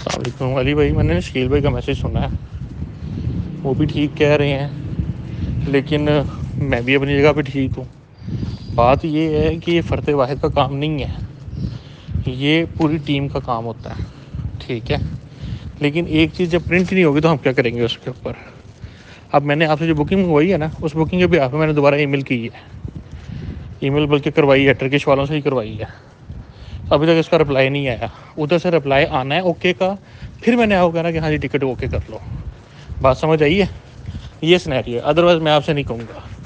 अस्सलाम अली भाई, मैंने शकील भाई का मैसेज सुना है। वो भी ठीक कह रहे हैं, लेकिन मैं भी अपनी जगह पे ठीक हूँ। बात ये है कि ये फ़र्द वाहिद का काम नहीं है, ये पूरी टीम का काम होता है, ठीक है। लेकिन एक चीज़ जब प्रिंट नहीं होगी तो हम क्या करेंगे उसके ऊपर। अब मैंने आपसे जो बुकिंग मंगवाई है ना, उस बुकिंग के भी पे मैंने दोबारा ईमेल की है, ईमेल बल्कि करवाई है, टर्किश वालों से ही करवाई है। अभी तक इसका रिप्लाई नहीं आया। उधर से रिप्लाई आना है ओके का, फिर मैंने आपको कहना कि हाँ जी टिकट ओके कर लो। बात समझ आई है? ये सिनेरियो है, अदरवाइज़ मैं आपसे नहीं कहूँगा।